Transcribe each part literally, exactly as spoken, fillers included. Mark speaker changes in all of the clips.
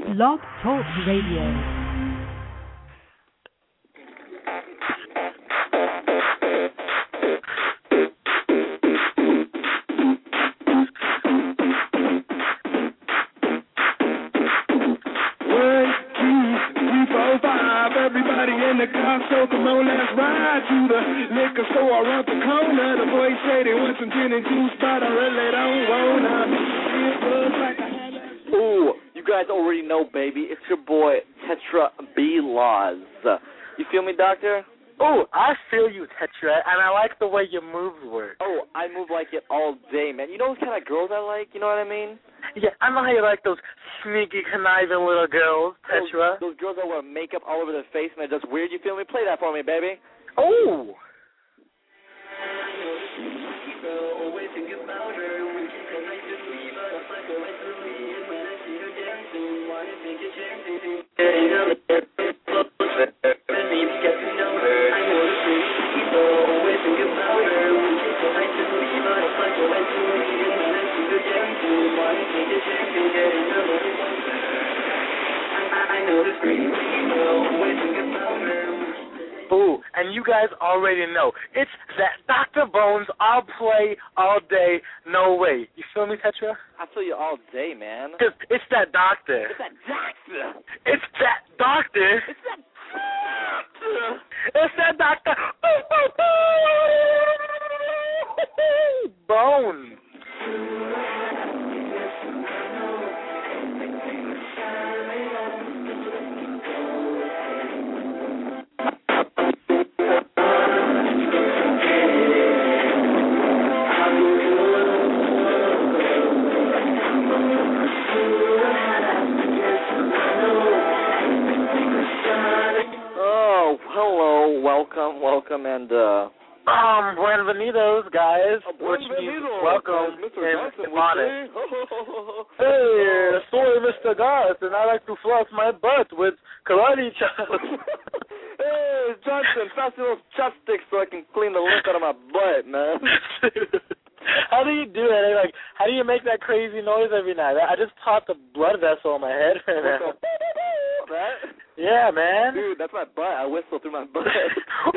Speaker 1: Blog Talk Radio.
Speaker 2: Everybody in the car, so come on, let's ride to the liquor store around the corner. The boys say they want some gin and juice, but I really don't wanna.
Speaker 3: Ooh, you guys already know, baby. It's your boy, Tetra B. Laws. You feel me, doctor?
Speaker 4: Oh, I feel you, Tetra, and I like the way your moves work.
Speaker 3: Oh, I move like it all day, man. You know what kind of girls I like? You know what I mean?
Speaker 4: Yeah, I know how you like those sneaky, conniving little girls, Tetra.
Speaker 3: Those, those girls that wear makeup all over their face and they're just weird. You feel me? Play that for me, baby.
Speaker 4: Oh. Ooh, and you guys already know. It's that Doctor Bones, all play, all day, no way. You feel me, Tetra?
Speaker 3: I feel you all day, man.
Speaker 4: Cause it's that doctor.
Speaker 3: It's that doctor.
Speaker 4: It's that doctor.
Speaker 3: It's that doctor.
Speaker 4: It's that doctor. Bones.
Speaker 3: Hello, welcome, welcome, and, uh...
Speaker 4: Um, Buenvenidos, guys.
Speaker 3: Uh, Buenvenidos.
Speaker 4: Welcome.
Speaker 3: Mister Johnson would say.
Speaker 4: Hey, soy Mister Goss, and I like to floss my butt with karate chops.
Speaker 3: Hey, Johnson, pass me those chopsticks so I can clean the lint out of my butt, man.
Speaker 4: How do you do it? Like, how do you make that crazy noise every night? I just popped a blood vessel on my head.
Speaker 3: That?
Speaker 4: Yeah, man.
Speaker 3: Dude, that's my butt. I whistle through my butt. I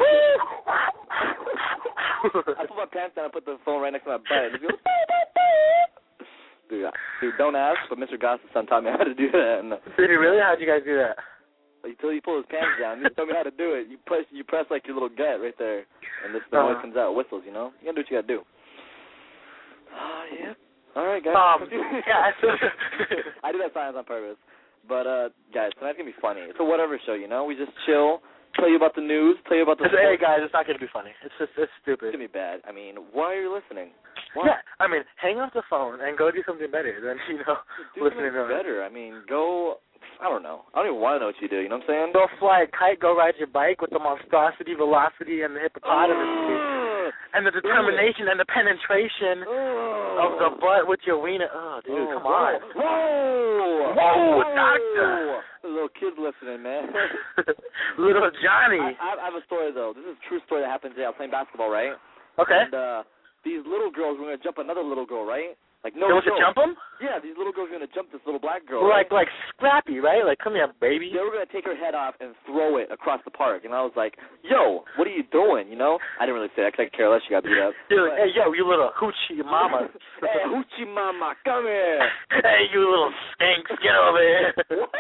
Speaker 3: put my pants down and put the phone right next to my butt. And it goes, dude, dude, don't ask, but Mister Goss's son taught me how to do that. And,
Speaker 4: Did he really? How'd you guys do that?
Speaker 3: Until you pull his pants down, he told me how to do it. You push, you press like your little gut right there, and this the
Speaker 4: uh-huh.
Speaker 3: noise comes out, whistles. You know, you gotta do what you gotta do. Oh yeah. All right, guys.
Speaker 4: Um, yeah.
Speaker 3: I do that silence on purpose. But, uh, guys, tonight's going to be funny. It's a whatever show, you know? We just chill, tell you about the news, tell you about the
Speaker 4: Hey, guys, it's not going to be funny. It's just, it's stupid.
Speaker 3: It's going to be bad. I mean, why are you listening? Why?
Speaker 4: Yeah, I mean, hang up the phone and go do something better than, you know,
Speaker 3: do
Speaker 4: listening to
Speaker 3: something better. I mean, go, I don't know. I don't even want to know what you do, you know what I'm saying?
Speaker 4: Go fly a kite, go ride your bike with the monstrosity, velocity, and the hippopotamus. And the determination and the penetration
Speaker 3: oh.
Speaker 4: of the butt with your wiener. Oh, dude,
Speaker 3: oh,
Speaker 4: come on.
Speaker 3: Whoa!
Speaker 4: Whoa,
Speaker 3: Whoa.
Speaker 4: doctor.
Speaker 3: There's little kids listening, man.
Speaker 4: Little Johnny.
Speaker 3: I, I have a story, though. This is a true story that happened today. I was playing basketball, right?
Speaker 4: Okay.
Speaker 3: And uh, these little girls were going to jump another little girl, right? Like, no
Speaker 4: They want to jump him?
Speaker 3: Yeah, these little girls were going to jump this little black girl.
Speaker 4: Like,
Speaker 3: right?
Speaker 4: like Scrappy, right? Like, come here, baby.
Speaker 3: They were going to take her head off and throw it across the park. And I was like, yo, what are you doing, you know? I didn't really say that because I could care less. She got beat up.
Speaker 4: You're like, hey, yo, you little hoochie mama.
Speaker 3: Hey, hoochie mama, come here.
Speaker 4: Hey, you little skanks, get over here.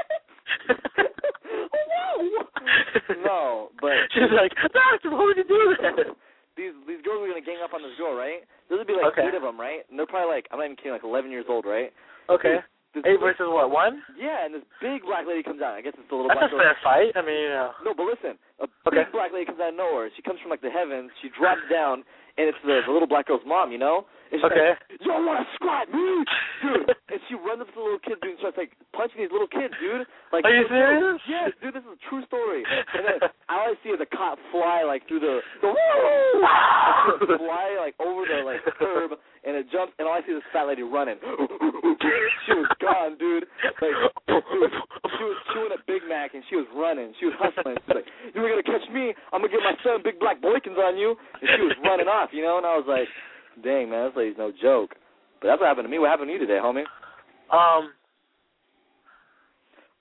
Speaker 3: No, but...
Speaker 4: She's like, Doctor, why would you do that?
Speaker 3: These these girls were going to gang up on this girl, right? There would be like
Speaker 4: okay.
Speaker 3: eight of them, right? And they're probably like, I'm not even kidding, like eleven years old, right?
Speaker 4: Okay.
Speaker 3: This,
Speaker 4: Eight versus what, one?
Speaker 3: Yeah, and this big black lady comes out. I guess it's the little
Speaker 4: That's
Speaker 3: black
Speaker 4: a fair fight. I mean, you know.
Speaker 3: No, but listen. A
Speaker 4: okay.
Speaker 3: big black lady comes out of nowhere. She comes from, like, the heavens. She drops down, and it's the, the little black girl's mom, you know? And she's
Speaker 4: okay.
Speaker 3: like, you don't want to squat, me? Dude. And she runs up to the little kids, dude, and starts, like, punching these little kids, dude. Like,
Speaker 4: are you serious?
Speaker 3: Yes, dude, this is a true story. And then all I see is a cop fly, like, through the, the fly, like, over the, like, curb, and it jumps, and all I see is this fat lady running. She was gone, dude. Like, dude, she was chewing a Big Mac, and she was running. She was hustling. She was like, you were going to catch me. I'm going to get my seven big black boykins on you. And she was running off, you know? And I was like, dang, man, this lady's no joke. But that's what happened to me. What happened to you today, homie?
Speaker 4: Um,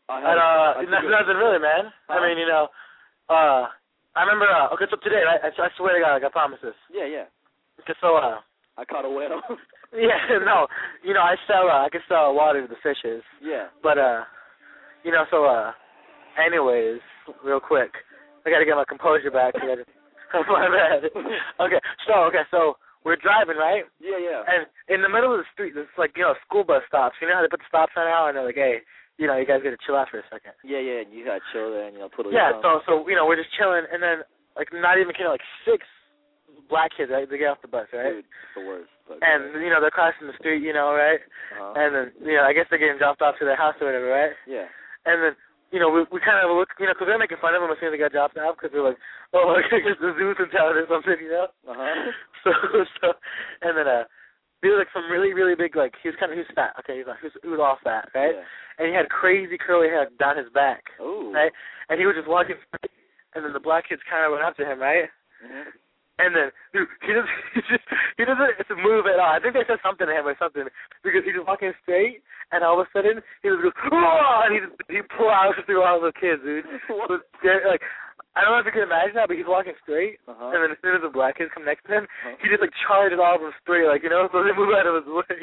Speaker 3: I
Speaker 4: and, uh, nothing, nothing really, man. Huh? I mean, you know, uh, I remember, uh, okay, so today, right, I, I swear to God, like, I promise this.
Speaker 3: Yeah, yeah.
Speaker 4: Okay, so, uh.
Speaker 3: I caught a whale.
Speaker 4: Yeah, no, you know, I sell, uh, I can sell water to the fishes.
Speaker 3: Yeah.
Speaker 4: But, uh, you know, so, uh, anyways, real quick, I gotta get my composure back. I gotta, my bad. Okay, so, okay, so, we're driving, right?
Speaker 3: Yeah, yeah.
Speaker 4: And in the middle of the street, there's like, you know, school bus stops. You know how they put the stop sign out and they're like, hey, you know, you guys got to chill out for a second.
Speaker 3: Yeah, yeah, and you got to chill there and, you know, put a
Speaker 4: Yeah, so, so, you know, we're just chilling and then, like, not even kidding, like six black kids, right? They get off the bus, right?
Speaker 3: Dude, it's the worst. But,
Speaker 4: and, you know, they're crossing the street, you know, right?
Speaker 3: Uh-huh.
Speaker 4: And then, you know, I guess they're getting dropped off to their house or whatever, right?
Speaker 3: Yeah.
Speaker 4: And then, you know, we we kind of look, you know, because they're making fun of them as soon as they got dropped off because they're like, oh, I guess the zoo's in town or something, you know?
Speaker 3: Uh-huh.
Speaker 4: So, so, and then, uh, he was like some really, really big, like, he was kind of, he was fat, okay? He was, like, he was, he was all fat, right?
Speaker 3: Yeah.
Speaker 4: And he had crazy curly hair down his back,
Speaker 3: Ooh.
Speaker 4: right? And he was just walking, and then the black kids kind of went up to him, right?
Speaker 3: Mm-hmm.
Speaker 4: And then, dude, he doesn't, he just, he doesn't move at all. I think they said something to him or something because he was walking straight, and all of a sudden he was just, oh, and he just, he plows through all the kids, dude. But, like, I don't know if you can imagine that, but he's walking straight,
Speaker 3: uh-huh.
Speaker 4: and then as soon as the black kids come next to him,
Speaker 3: uh-huh.
Speaker 4: he just like charges all of them straight, like, you know, so they move out of his way.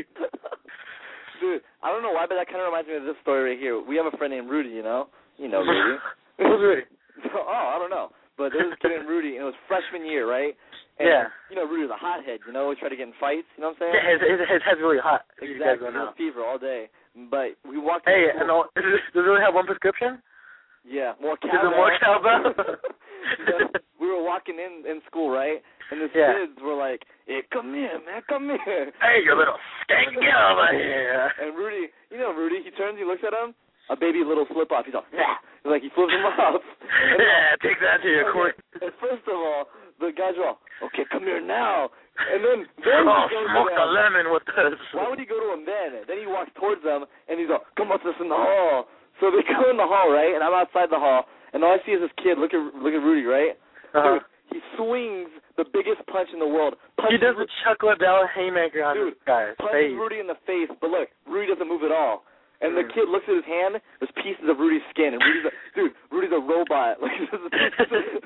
Speaker 3: Dude, I don't know why, but that kind of reminds me of this story right here. We have a friend named Rudy, you know? You know Rudy.
Speaker 4: Who's Rudy?
Speaker 3: Oh, I don't know. But there was a kid named Rudy, and it was freshman year, right? And,
Speaker 4: yeah.
Speaker 3: You know, Rudy was a hothead, you know? He tried to get in fights, you know what I'm saying?
Speaker 4: Yeah, his, his, his head's really hot.
Speaker 3: Exactly.
Speaker 4: You guys don't know.
Speaker 3: Fever all day. But we walked
Speaker 4: Hey,
Speaker 3: in
Speaker 4: and all, does it really have one prescription?
Speaker 3: Yeah, more
Speaker 4: Is
Speaker 3: cowbell.
Speaker 4: it more cowbell?
Speaker 3: You know, we were walking in in school, right? And the
Speaker 4: yeah.
Speaker 3: kids were like, hey, come here, man, come here.
Speaker 4: Hey, you little skank, get over here.
Speaker 3: And Rudy, you know Rudy, he turns, he looks at him, a baby little flip-off. He's all, yeah. He's like, he flips him off. And
Speaker 4: yeah, take that to your court.
Speaker 3: And first of all, the guys are all, okay, come here now. And then, then
Speaker 4: oh,
Speaker 3: he goes
Speaker 4: smoke
Speaker 3: to
Speaker 4: the
Speaker 3: them.
Speaker 4: lemon with this.
Speaker 3: Why would he go to him then? Then he walks towards them, and he's all, come with us in the hall. So they go in the hall, right? And I'm outside the hall, and all I see is this kid. Look at look at Rudy, right?
Speaker 4: Uh-huh.
Speaker 3: Dude, he swings the biggest punch in the world.
Speaker 4: Punches he does the Chuck Liddell haymaker on
Speaker 3: dude,
Speaker 4: this guy's
Speaker 3: punches
Speaker 4: face.
Speaker 3: Rudy in the face, but look, Rudy doesn't move at all. And
Speaker 4: mm.
Speaker 3: the kid looks at his hand, there's pieces of Rudy's skin, and Rudy's a, dude, Rudy's a robot. Like, there's,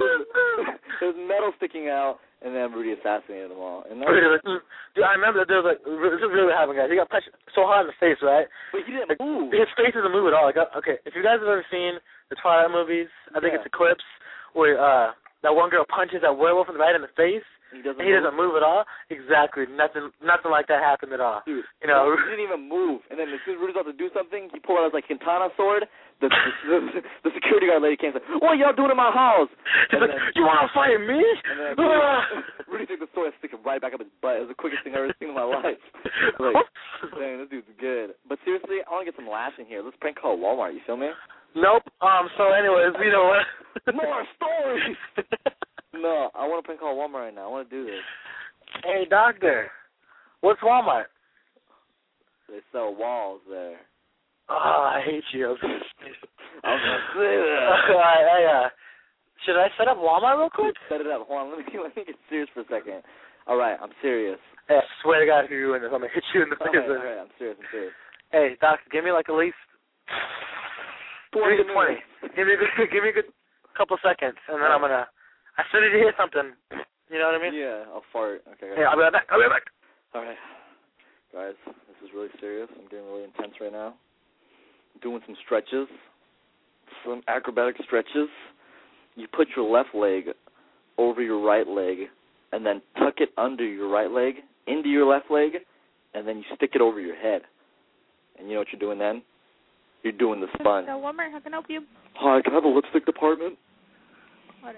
Speaker 3: there's metal sticking out, and then Rudy assassinated them all. And
Speaker 4: Rudy, like, mm. Dude, I remember that there was like, this is really what happened, guys. He got punched so hard in the face, right?
Speaker 3: But he didn't
Speaker 4: like,
Speaker 3: move.
Speaker 4: His face doesn't move at all. Like, okay, if you guys have ever seen the Twilight movies, I think
Speaker 3: yeah.
Speaker 4: it's Eclipse, where uh, that one girl punches that werewolf in the right in the face,
Speaker 3: He doesn't.
Speaker 4: And he
Speaker 3: move.
Speaker 4: doesn't move at all. Exactly. Nothing. Nothing like that happened at all.
Speaker 3: Dude,
Speaker 4: you know,
Speaker 3: he didn't even move. And then as soon as Rudy's about to do something, he pulled out his like katana sword. The the, the, the security guard lady came and said, "What are y'all doing in my house?"
Speaker 4: He's
Speaker 3: and
Speaker 4: like,
Speaker 3: then,
Speaker 4: "You want to fight me?"
Speaker 3: And then Rudy, Rudy took the sword and stuck it right back up his butt. It was the quickest thing I've ever seen in my life. Like, dang, this dude's good. But seriously, I want to get some laughs in here. Let's prank call Walmart. You feel me?
Speaker 4: Nope. Um. So, anyways, you know what?
Speaker 3: More stories. No, I want to prank call Walmart right now. I want to do this.
Speaker 4: Hey, doctor, what's Walmart?
Speaker 3: They sell walls there.
Speaker 4: Oh, I hate you.
Speaker 3: I was gonna say that.
Speaker 4: I, I, uh, should I set up Walmart real quick?
Speaker 3: Set it up. Hold on. Let me let me get serious for a second. All right, I'm serious.
Speaker 4: Hey, I swear to God, if you're doing this, I'm gonna hit you in the face.
Speaker 3: All right, all right, I'm serious. I'm serious.
Speaker 4: Hey, doctor, give me like at least
Speaker 3: twenty.
Speaker 4: Give me twenty. Give me a good, give me a good couple seconds, and then I'm gonna. I still need to hear something. You know what I mean?
Speaker 3: Yeah, I'll fart. Okay.
Speaker 4: Hey, I'll be right back. I'll be right back.
Speaker 3: All right, guys, this is really serious. I'm getting really intense right now. I'm doing some stretches, some acrobatic stretches. You put your left leg over your right leg, and then tuck it under your right leg into your left leg, and then you stick it over your head. And you know what you're doing then? You're doing the spun.
Speaker 5: So Walmart, how can I help you?
Speaker 3: Hi, can I have a lipstick department?
Speaker 5: What is?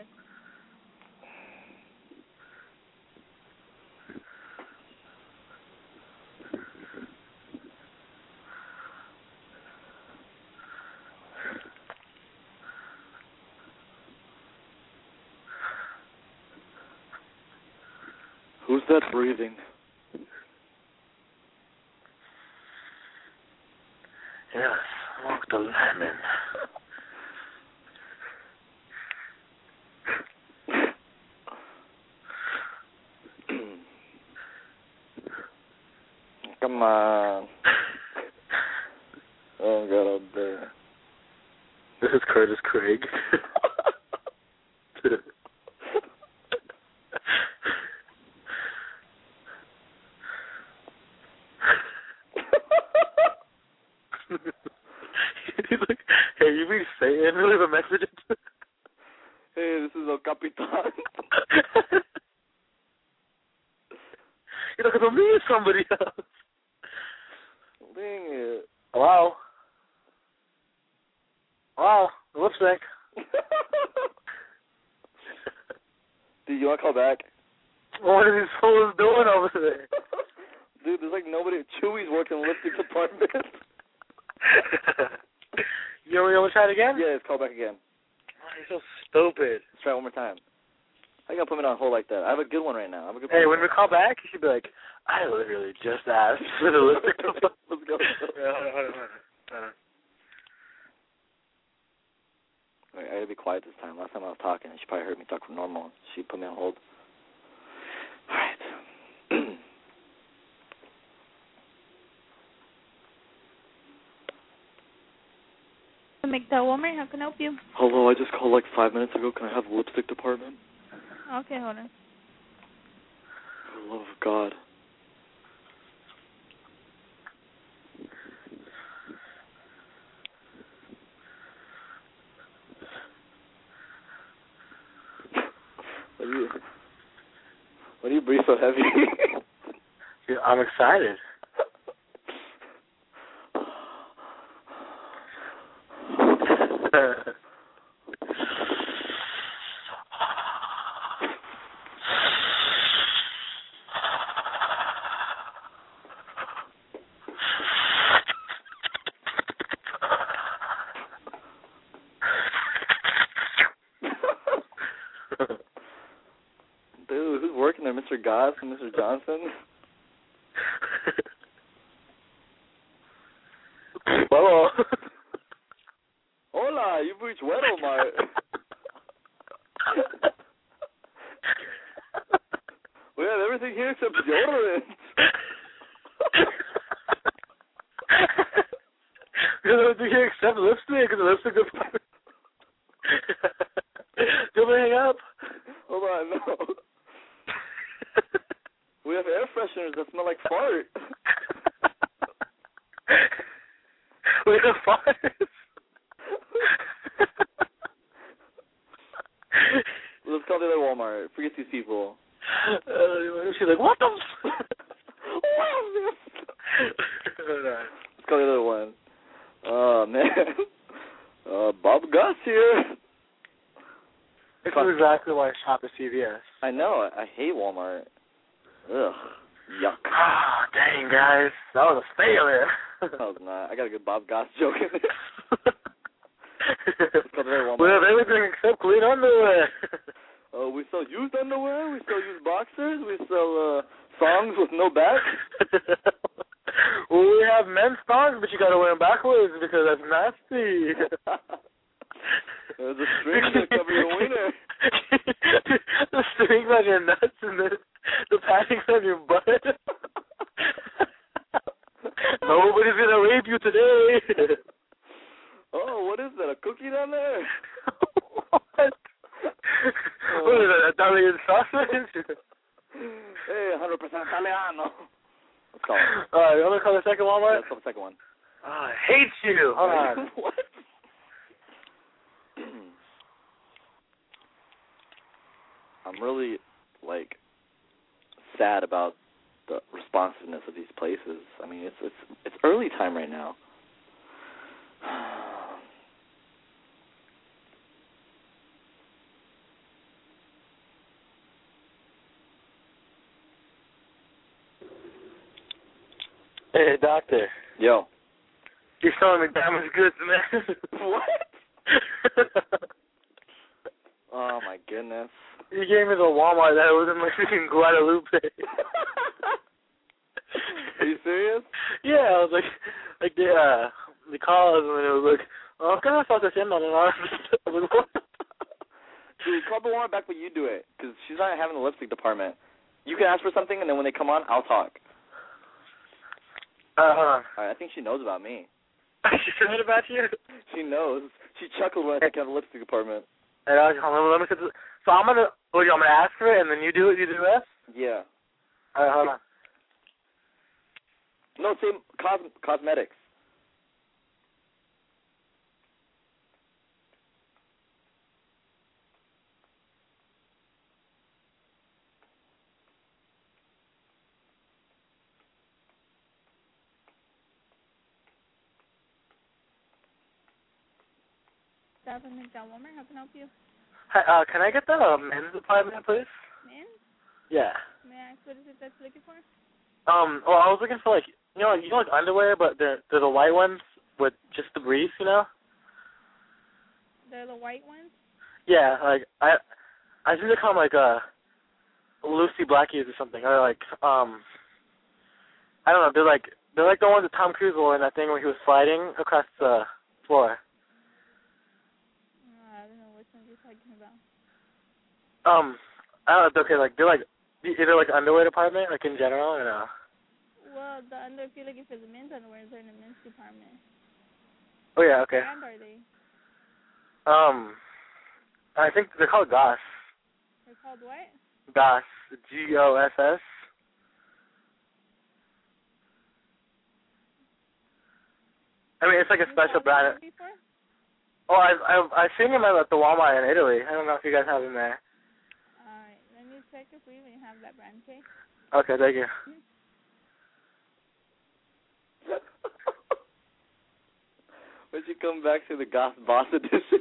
Speaker 3: Who's that breathing?
Speaker 4: Yes, smoke the lemon.
Speaker 3: Come on. Oh, God, I'm there.
Speaker 4: This is Curtis Craig. He's like, hey, you be saying, leave a message.
Speaker 3: Hey, this is El Capitan.
Speaker 4: You're looking for me or somebody else?
Speaker 3: Dang it.
Speaker 4: Hello? Hello? Lipstick.
Speaker 3: Dude, you want to call back?
Speaker 4: What are these fools doing over there?
Speaker 3: Dude, there's like nobody. Chewy's working in the lipstick department.
Speaker 4: You want to try it again?
Speaker 3: Yeah, let's call back again.
Speaker 4: Oh, you're so stupid.
Speaker 3: Let's try it one more time. How you gonna put me on hold like that? I have a good one right now. I have a good
Speaker 4: Hey,
Speaker 3: one.
Speaker 4: when we call back, you should be like, I literally just asked for the lipstick.
Speaker 3: Let's go.
Speaker 4: Yeah, hold on, hold on, hold on. Hold on.
Speaker 3: Alright, I gotta be quiet this time. Last time I was talking, she probably heard me talk normal. She put me on hold. Alright.
Speaker 5: McDowell Walmart, how can I help you?
Speaker 3: Hello, I just called like five minutes ago. Can I have the lipstick department?
Speaker 5: Okay, hold on.
Speaker 3: For the love of God. What do you, what do you breathe so heavy?
Speaker 4: Dude, I'm excited.
Speaker 3: Dude, who's working there? Mister Goss and Mister Johnson?
Speaker 4: Hello.
Speaker 3: Hola, you've reached Weddle, my... We have everything here except deodorant.
Speaker 4: We have everything here except lipstick, and the lipstick is... Do you want me to hang up?
Speaker 3: Hold on, no. We have air fresheners that smell like fart.
Speaker 4: We have farts.
Speaker 3: Let's call the other Walmart. Forget these people.
Speaker 4: Uh, she's like, what the f-
Speaker 3: Let's call the other one. Oh, man. Uh, Bob Goss here.
Speaker 4: This is exactly why I shop at C V S.
Speaker 3: I know. I hate Walmart. Ugh. Yuck.
Speaker 4: Ah, dang, guys. That was a failure.
Speaker 3: No, it's not. I got a good Bob Goss joke in there. Let's call the other Walmart.
Speaker 4: We have everything except clean underwear.
Speaker 3: Uh, we sell used underwear. We sell used boxers. We sell uh, songs with no back.
Speaker 4: Well, we have men's thongs, but you gotta wear them backwards because that's nasty.
Speaker 3: There's a string to cover your wiener.
Speaker 4: The strings on your nuts and the, the paddings on your butt. Nobody's gonna rape you today.
Speaker 3: Oh, what is that? A cookie down there?
Speaker 4: What? What is that, Italian sausage?
Speaker 3: Hey, one hundred percent Italiano. Let's call it.
Speaker 4: All right, you want me to call the second Walmart?
Speaker 3: Yeah, let's call the second one.
Speaker 4: Oh, I hate you. Hold on.
Speaker 3: What? I'm really, like, sad about the responsiveness of these places. I mean, it's it's it's early time right now.
Speaker 4: Hey, doctor.
Speaker 3: Yo.
Speaker 4: You're selling me damaged goods, man.
Speaker 3: What? Oh, my goodness.
Speaker 4: You gave me the Walmart that was in my freaking Guadalupe.
Speaker 3: Are you serious?
Speaker 4: Yeah, I was like, like the, uh, the call and it was like, oh, ¿qué nos estás haciendo? I was like, what?
Speaker 3: Dude, call the Walmart back when you do it, because she's not having the lipstick department. You can ask for something, and then when they come on, I'll talk.
Speaker 4: Uh, hold on.
Speaker 3: All right, I think she knows about me.
Speaker 4: She heard about you?
Speaker 3: She knows. She chuckled when I think of the lipstick department.
Speaker 4: And I was, let me, let me, so I'm gonna, what do you, I'm gonna ask her, and then you do it. You do the rest.
Speaker 3: Yeah.
Speaker 4: All right, hold on.
Speaker 3: No, same cos- cosmetics.
Speaker 5: Stop and make that Walmart. How can I help you?
Speaker 4: Hi, uh, can I get the uh, men's department, please?
Speaker 5: Men?
Speaker 4: Yeah.
Speaker 5: May I ask what is it that you're looking for?
Speaker 4: Um. Well, I was looking for like, you know, you know, like underwear, but they're they're the white ones with just the briefs, you know.
Speaker 5: They're the white ones?
Speaker 4: Yeah, like I, I think they call them like uh, Lucy Blackies or something, or like um, I don't know. They're like they're like the ones that Tom Cruise wore in that thing where he was sliding across the floor.
Speaker 5: Uh, I don't know which one you're talking about.
Speaker 4: Um, I don't know. Okay, like they're like either like underwear department, like in general, or no.
Speaker 5: Well, the under, if you're looking for the men's underwear, they're in the men's department.
Speaker 4: Oh yeah, okay.
Speaker 5: What brand are they?
Speaker 4: Um, I think they're called Goss.
Speaker 5: They're called what?
Speaker 4: Goss. G O S S. I mean, it's like a
Speaker 5: You
Speaker 4: special
Speaker 5: saw
Speaker 4: brand.
Speaker 5: them before?
Speaker 4: Oh, I've I've I've seen them at the Walmart in Italy. I don't know if you guys have them there.
Speaker 5: Alright, let me check if we even have that brand, okay?
Speaker 4: Okay, thank you.
Speaker 3: When she come back to the Goth Boss edition.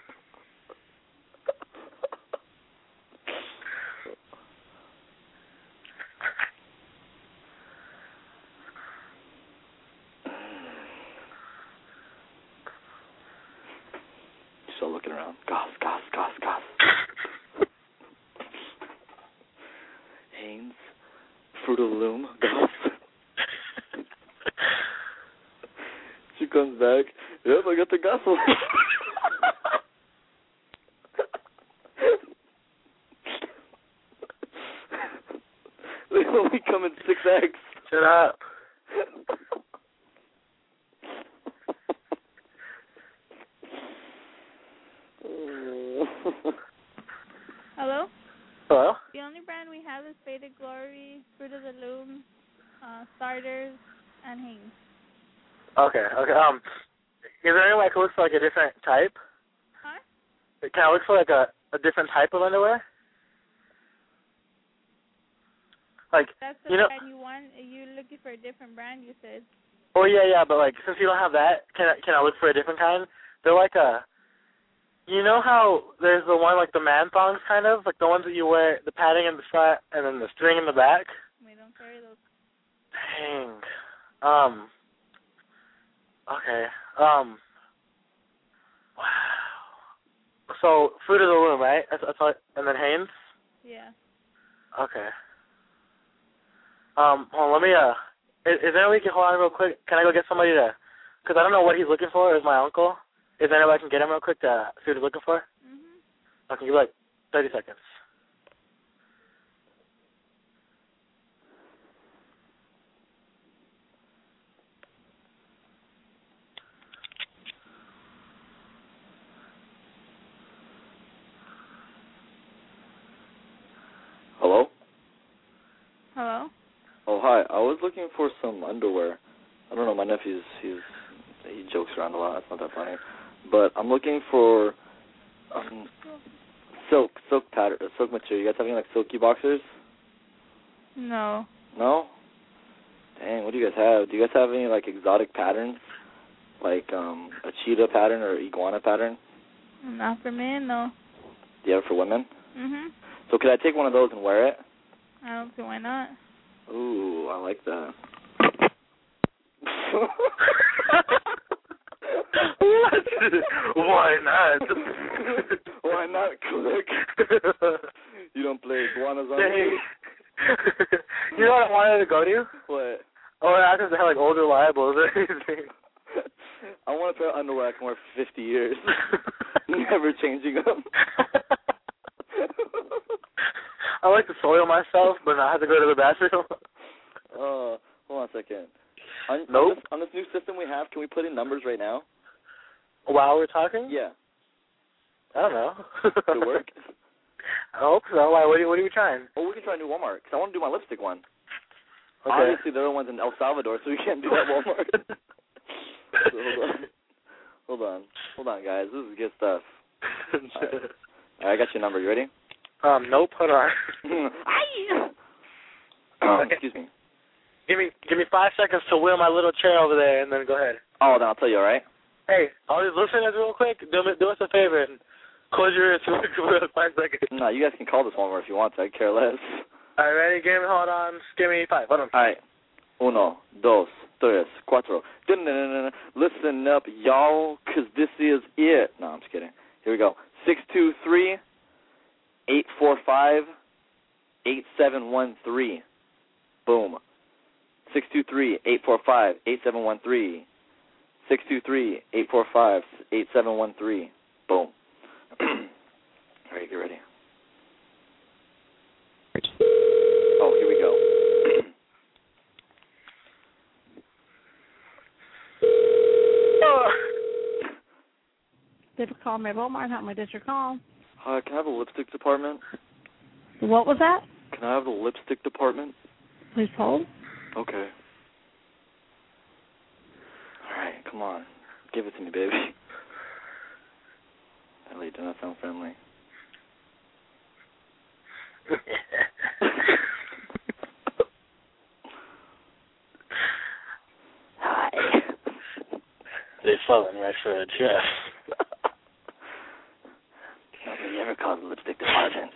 Speaker 3: Still looking around. Goss, Goss, Goss, Goss. Hanes, Fruit of the Loom, Goss. She comes back. Yep, I got the gospel. They only come in six X.
Speaker 4: Shut up.
Speaker 5: Hello?
Speaker 4: Hello?
Speaker 5: The only brand we have is Faded Glory, Fruit of the Loom, uh, Starters, and Hanes.
Speaker 4: Okay, okay. Um, is there any way I can look for like a different type?
Speaker 5: Huh?
Speaker 4: Can I look for like a, a different type of underwear? Like,
Speaker 5: That's the
Speaker 4: you know.
Speaker 5: brand you want. You're looking for a different brand, you said.
Speaker 4: Oh yeah, yeah. But like, since you don't have that, can I can I look for a different kind? They're like a. You know how there's the one like the man thongs kind of, like the ones that you wear the padding in the front and then the string in the back.
Speaker 5: We don't carry those.
Speaker 4: Dang. Um. Okay. Um. Wow. So Fruit of the Loom, right? That's, that's all, and then Hanes.
Speaker 5: Yeah.
Speaker 4: Okay. Um. Hold on, let me. Uh. Is, is there any way you can hold on real quick? Can I go get somebody to? Because I don't know what he's looking for. Is my uncle? Is there any way I can get him real quick to see what he's looking for?
Speaker 5: Mhm.
Speaker 4: I can give you like thirty seconds.
Speaker 3: Hello?
Speaker 5: Hello?
Speaker 3: Oh, hi. I was looking for some underwear. I don't know, my nephew's, he's, he jokes around a lot. It's not that funny. But I'm looking for um, silk, silk pattern, silk material. You guys have any, like, silky boxers?
Speaker 5: No.
Speaker 3: No? Dang, what do you guys have? Do you guys have any, like, exotic patterns? Like um, a cheetah pattern or iguana pattern?
Speaker 5: Not for men, no.
Speaker 3: Do you have it for women?
Speaker 5: Mhm.
Speaker 3: So could I take one of those and wear it?
Speaker 5: I don't see why not.
Speaker 3: Ooh, I like that.
Speaker 4: What? Why not?
Speaker 3: Why not, Click? You don't play iguanas on me?
Speaker 4: You know what I wanted to go to?
Speaker 3: What?
Speaker 4: Oh, I just have like older libels or anything.
Speaker 3: I want a pair of underwear I can wear for fifty years. Never changing them.
Speaker 4: I like to soil myself, but not have to go to the bathroom.
Speaker 3: Uh, hold on a second. On,
Speaker 4: Nope.
Speaker 3: on, this, on this new system we have, can we put in numbers right now?
Speaker 4: While we're talking?
Speaker 3: Yeah.
Speaker 4: I don't know.
Speaker 3: Does it work?
Speaker 4: I hope so. Why? What are you, what are you trying?
Speaker 3: Well, we can try and do Walmart, because I want to do my lipstick one.
Speaker 4: Okay.
Speaker 3: Obviously, the other one's in El Salvador, so we can't do that Walmart. So hold on. Hold on. Hold on, guys. This is good stuff. All right. All right, I got your number. You ready?
Speaker 4: Um, nope. Hold on.
Speaker 3: um, excuse me.
Speaker 4: Give me give me five seconds to wheel my little chair over there, and then go ahead.
Speaker 3: Oh, then I'll tell you, all right?
Speaker 4: Hey, all these listeners real quick, do, me, do us a favor and close your ears for five seconds.
Speaker 3: No, you guys can call this Walmart if you want to. I care less.
Speaker 4: All right, ready? Give me, hold on. Just give me five. Hold on.
Speaker 3: All right. Uno, dos, tres, cuatro. Dun-dun-dun-dun. Listen up, y'all, because this is it. No, I'm just kidding. Here we go. six two three, eight four five, eight seven one three. Boom. six two three, eight four five, eight seven one three. six two three, eight four five, eight seven one three. Boom. All right, get ready. Oh, here we go.
Speaker 6: Did call me Walmart. How may I direct your call?
Speaker 3: Hi, can I have a lipstick department?
Speaker 6: What was that?
Speaker 3: Can I have the lipstick department?
Speaker 6: Please hold.
Speaker 3: Okay. All right, come on. Give it to me, baby. That lady did not sound friendly. Hi.
Speaker 4: They're falling right for a dress.
Speaker 3: Nobody ever called the lipstick department.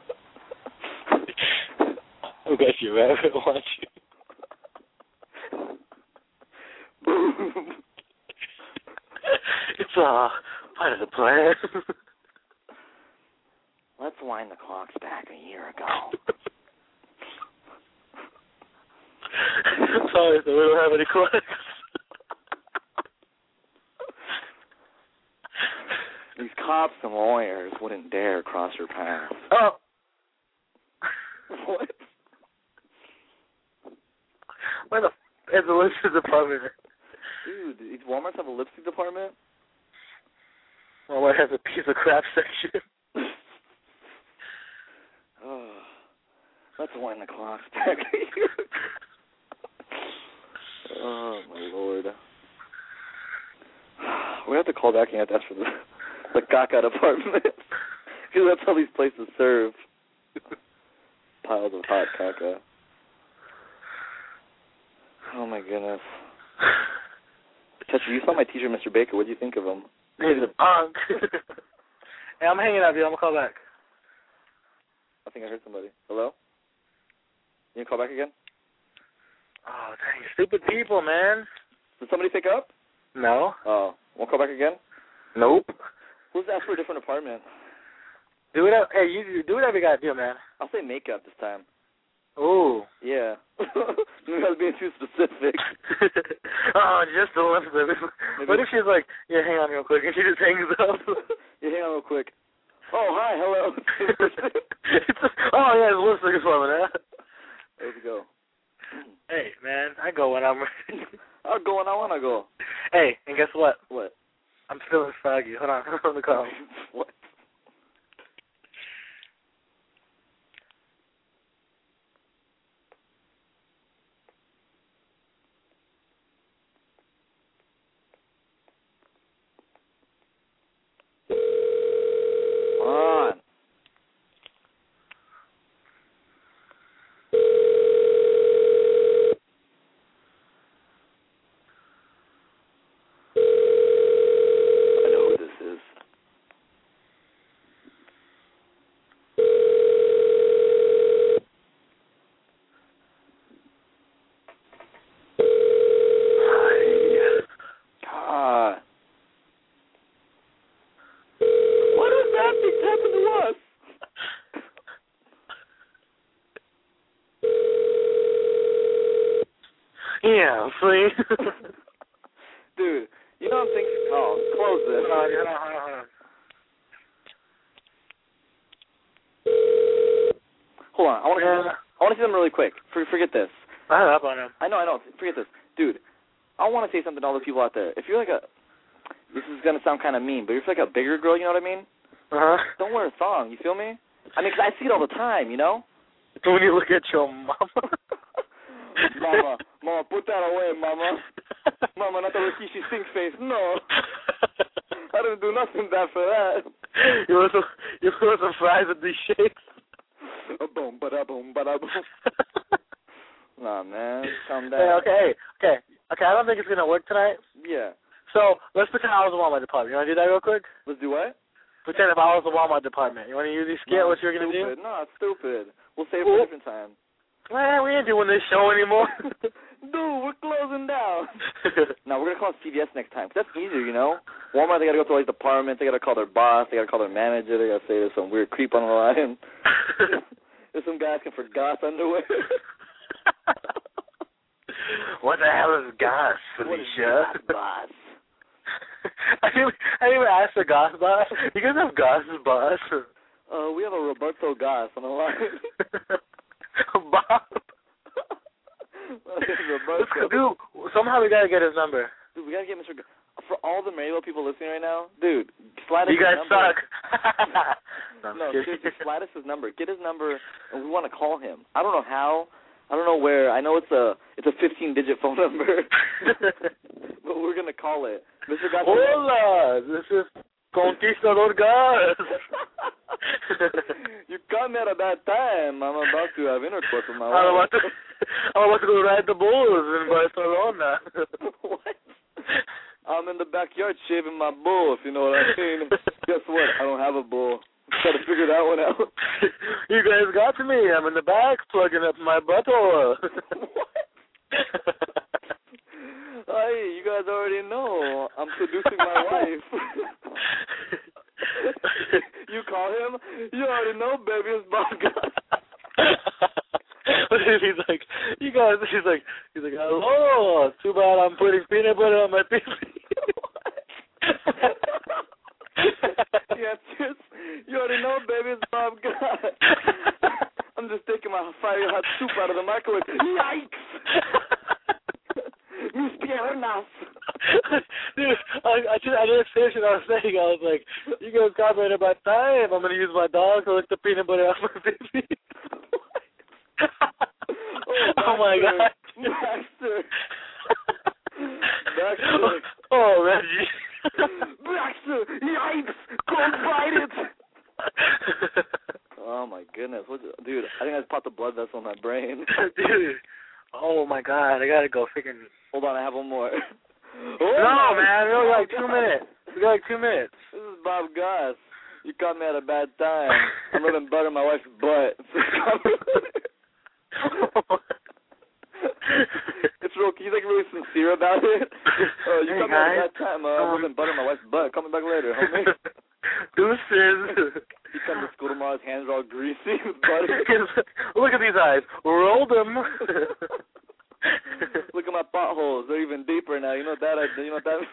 Speaker 4: I bet you rabbit wants you.
Speaker 3: Boom.
Speaker 4: It's all part of the plan.
Speaker 3: Let's wind the clocks back a year ago.
Speaker 4: Sorry, so we don't have any clocks.
Speaker 3: These cops and lawyers wouldn't dare cross your path.
Speaker 4: Oh.
Speaker 3: What?
Speaker 4: Where the f*** is the lipstick department?
Speaker 3: Dude, these Walmarts have a lipstick department?
Speaker 4: Walmart has a piece of crap section.
Speaker 3: Oh, let's wind the clocks back a year ago. Oh, my Lord. We have to call back and have to ask for the, the caca department. Because that's how these places serve. Piles of hot caca. Oh, my goodness. Tetcher, you saw my teacher, Mister Baker. What do you think of him?
Speaker 4: He's a punk. Hey, I'm hanging up, dude. I'm going to call back.
Speaker 3: I think I heard somebody. Hello? You gonna call back again?
Speaker 4: Oh, dang. Stupid people, man.
Speaker 3: Did somebody pick up?
Speaker 4: No.
Speaker 3: Oh. Won't call back again?
Speaker 4: Nope.
Speaker 3: Let's ask for a different apartment.
Speaker 4: Do whatever. Hey, you do whatever you got to do, man.
Speaker 3: I'll say makeup this time.
Speaker 4: Ooh.
Speaker 3: Yeah. Maybe I was being too specific.
Speaker 4: Oh, just a little bit. What if she's like, yeah, hang on real quick, and she just hangs up?
Speaker 3: Yeah, hang on real quick. Oh, hi, hello.
Speaker 4: It's a, oh, yeah, it's lipstick department, huh?
Speaker 3: There we go.
Speaker 4: Hey, man, I go when I'm ready.
Speaker 3: I'll go when I want to go.
Speaker 4: Hey, and guess what?
Speaker 3: What?
Speaker 4: I'm feeling froggy. Hold on, I'm on the call.
Speaker 3: What? On. I know who this is. God. What is happening? It's happened to us.
Speaker 4: Yeah, please.
Speaker 3: Dude, you know I'm thinking. Oh, close this.
Speaker 4: Hold on, hold on, hold on, hold on.
Speaker 3: Hold on. I want to.
Speaker 4: Yeah.
Speaker 3: I want to see them really quick. For, forget this.
Speaker 4: I hung up on him.
Speaker 3: I know. I know. Forget this, dude. I want to say something to all the people out there. If you're like a, this is gonna sound kind of mean, but if you're like a bigger girl, you know what I mean?
Speaker 4: Uh huh.
Speaker 3: Don't wear a thong. You feel me? I mean, 'cause I see it all the time. You know?
Speaker 4: So when you look at your mama.
Speaker 3: Mama, mama, put that away, mama. Mama, not the Rikishi stink face. No. I didn't do nothing bad for that.
Speaker 4: You want some, you want some fries with these shakes?
Speaker 3: A boom, ba-da boom, ba-da boom. Nah, man, calm down.
Speaker 4: Hey, okay, okay, okay. I don't think it's gonna work tonight.
Speaker 3: Yeah.
Speaker 4: So let's pretend I was the Walmart department. You wanna do that real quick?
Speaker 3: Let's do what?
Speaker 4: Pretend if I was the Walmart department. You wanna use these skit?
Speaker 3: No,
Speaker 4: what you're gonna
Speaker 3: stupid.
Speaker 4: do?
Speaker 3: No, it's stupid. We'll save it for a different time.
Speaker 4: Man, we ain't doing this show anymore.
Speaker 3: Dude, we're closing down. No, we're gonna call C V S next time. 'Cause that's easier, you know. Walmart, they gotta go to all these departments. They gotta call their boss. They gotta call their manager. They gotta say there's some weird creep on the line. There's some guy asking for Goss underwear.
Speaker 4: What the hell is Goss, Felicia?
Speaker 3: Boss.
Speaker 4: I didn't, I didn't even ask for Goss boss. You guys have Goss's boss?
Speaker 3: Uh, we have a Roberto Goss on the line.
Speaker 4: Bob.
Speaker 3: Roberto.
Speaker 4: Dude, somehow we gotta get his number.
Speaker 3: Dude, we gotta get Mister G- For all the radio people listening right now, dude, slide us
Speaker 4: you guys
Speaker 3: his number.
Speaker 4: suck. no,
Speaker 3: no, seriously, slide us his number. Get his number, and we want to call him. I don't know how. I don't know where. I know it's a it's a fifteen-digit phone number, but we're gonna call it. Mister Goss.
Speaker 4: Hola, this is Conquistador Goss.
Speaker 3: You caught me at a bad time. I'm about to have intercourse with my wife.
Speaker 4: I'm about to, I'm about to go ride the bulls in Barcelona.
Speaker 3: What? I'm in the backyard shaving my bull, if you know what I mean. Guess what? I don't have a bull. Got to figure that one out.
Speaker 4: You guys got to me. I'm in the back plugging up my butthole.
Speaker 3: What? Hey, you guys already know. I'm seducing my wife. You call him? You already know, baby. It's Bob Goss.
Speaker 4: He's like, you guys. He's like, he's like, hello. Too bad I'm putting peanut butter on my pee-pee.
Speaker 3: Yeah, just, you already know, baby. It's Bob Goss. I'm just taking my fiery hot soup out of the microwave. Yikes! Mis piernas.
Speaker 4: Dude, I, I, just, I didn't finish what I was saying. I was like, you guys got me at about time. I'm going to use my dog to lick the peanut butter off my baby. Oh, oh my God.
Speaker 3: Baxter. Baxter.
Speaker 4: Oh, Reggie.
Speaker 3: Baxter, yikes! Don't bite it! Oh my goodness. What, dude, I think I just popped a blood vessel in my brain.
Speaker 4: Dude. Oh my God, I gotta go freaking.
Speaker 3: Hold on, I have one more.
Speaker 4: Oh, no, man, we only got like two minutes. We got like two minutes.
Speaker 3: This is Bob Goss. You caught me at a bad time. I'm rubbing butter in my wife's butt. It's real. He's like really sincere about it. Uh, you
Speaker 4: hey,
Speaker 3: caught me at a bad time. Uh, I'm rubbing butter in my wife's butt. Call me back later, homie.
Speaker 4: Deuces.
Speaker 3: He comes to school tomorrow. His hands are all greasy with butter.
Speaker 4: Look at these eyes. Roll them.
Speaker 3: Look at my potholes. They're even deeper now. You know that? I, you know that?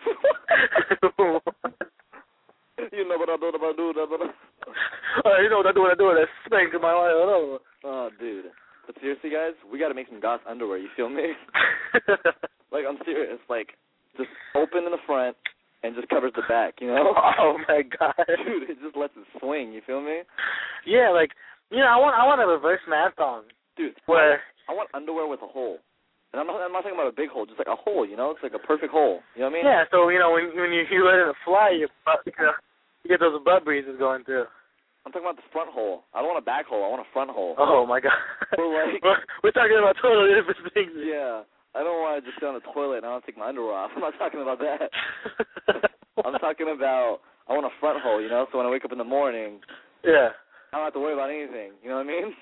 Speaker 3: You know what I do? What I do? What I do?
Speaker 4: Oh, you know what I do? What I do? I spank my wife.
Speaker 3: Oh, dude. But seriously, guys, we got to make some Goss underwear. You feel me? Like, I'm serious. Like, just open in the front and just covers the back, you know?
Speaker 4: Oh, my God.
Speaker 3: Dude, it just lets it swing. You feel me?
Speaker 4: Yeah, like, you know, I want I want a reverse man thong.
Speaker 3: Dude,
Speaker 4: where
Speaker 3: I want underwear with a hole. And I'm not, I'm not talking about a big hole, just like a hole, you know? It's like a perfect hole. You know what I mean?
Speaker 4: Yeah, so, you know, when when you, you let it fly, you, you, know, you get those butt breezes going through.
Speaker 3: I'm talking about the front hole. I don't want a back hole. I want a front hole.
Speaker 4: Oh, my God.
Speaker 3: We're, like,
Speaker 4: we're, we're talking about totally different things.
Speaker 3: Yeah. I don't want to just sit on the toilet and I don't take my underwear off. I'm not talking about that. I'm talking about I want a front hole, you know, so when I wake up in the morning,
Speaker 4: yeah,
Speaker 3: I don't have to worry about anything. You know what I mean?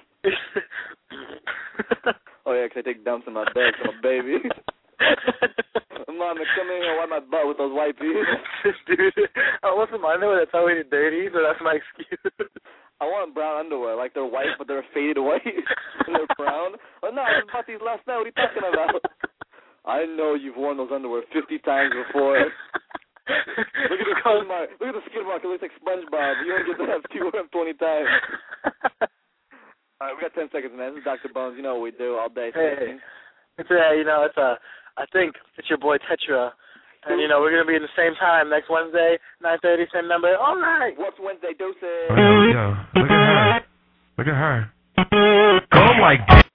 Speaker 3: Oh, yeah, 'cause I take dumps in my bed, so I'm a baby. Mom, come in here and wipe my butt with those wipes.
Speaker 4: Dude, I want some underwear that's already dirty, so that's my excuse.
Speaker 3: I want brown underwear, like they're white, but they're faded white, and they're brown. Oh, no, I just bought these last night. What are you talking about? I know you've worn those underwear fifty times before. Look at the skid mark. Look at the skid mark. It looks like SpongeBob. You don't get to have you wear them twenty times. All right, we got ten seconds, man. This is Doctor Bones. You know what we do all day.
Speaker 4: Hey, it's a, you know, it's a, I think it's your boy Tetra, And, you know, we're going to be in the same time next Wednesday, nine thirty, same number. All right.
Speaker 3: What's Wednesday doses?
Speaker 7: Oh, there we go. Look at her. Look at her. Go like